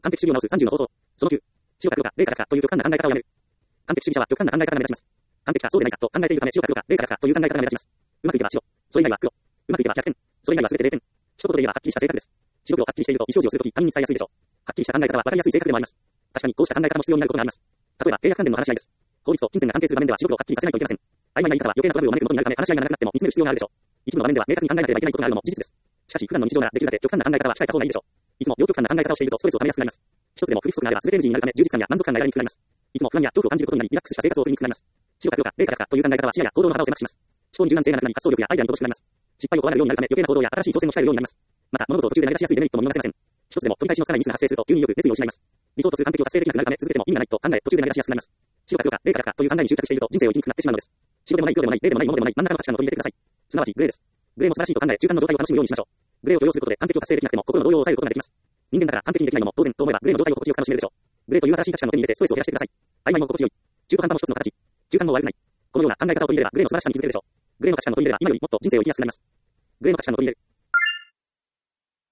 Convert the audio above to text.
完璧主義を直す30の方法。その9。死をかくか、霊かかという極端な考え方をやめる。完璧主義者は極端な考え方が目立ちます。完璧かそうでないかと考えているため死をかくか、霊かかという考え方が目立ちます。うまくいけば白。それ以外は黒。うまくいけば100点。それ以外は全て0点。一言で言えばはっきりした性格です。白黒はっきりしていると意表示をするとき他人に伝えやすいでしょう。はっきりした考え方は分かりやすい性格でもあります。確かにこうした考え方も必要になることがあります。例えば契約関連の話し合いです。法律と金銭が関係する場面では白黒をはっきりさせないといけません。曖昧な言い方は余計なトラブルを招くことになるため話し合いが長くなっても見つめる必要があるでしょう。一部の場面では明確に考えなければいけないことがあるのも事実です。しかし普段の日常ならできるだけ極端な考え方は控えた方がいいでしょう。いつも両極端な考え方をしているとストレスを溜めやすくなります。一つでも不規則があれば全て無事になるため充実感や満足感が得られにくくなります。いつも不安や恐怖を感じることになりリラックスした生活を送りにくくなります。白か黒か霊かかという考え方は視野や行動の幅を狭くします。思考に柔軟性がなくなり発想力やアイデアに乏しくなります。失敗を怖がるようになるため余計な行動や新しい挑戦を控えるようになります。また物事を途中で投げ出しやすいデメリットも見逃せません。一つでも取り返しのつかないミスが発生すると急によく熱意を失います。理想とする完璧を達成できなくなるため続けても意味がないと考え途中で投げ出しやすくなります。白か黒か霊かかという考えに執着していると人生を生きにくくなってしまうのです。白でもない黒でもない霊でもないものでもない真ん中の価値観を取り入れてください。すなわちグレーです。グレーも素晴らしいと考え中間の状態を楽しむようにしましょう。グレーを許容することで完璧を達成できなくても心の動揺を抑えることができます。人間だから完璧にできないのも当然と思えばグレーの状態を心地よく楽しめるでしょう。グレーという新しい価値観を手に入れてストレスを減らしてください。曖昧も心地よい。中途半端も一つの形。中間も悪くない。このような考え方を取り入れればグレーの素晴らしさに気づけるでしょう。グレーの価値観を取り入れれば今よりもっと人生を生きやすくなります。グレーの価値観を取り入れる。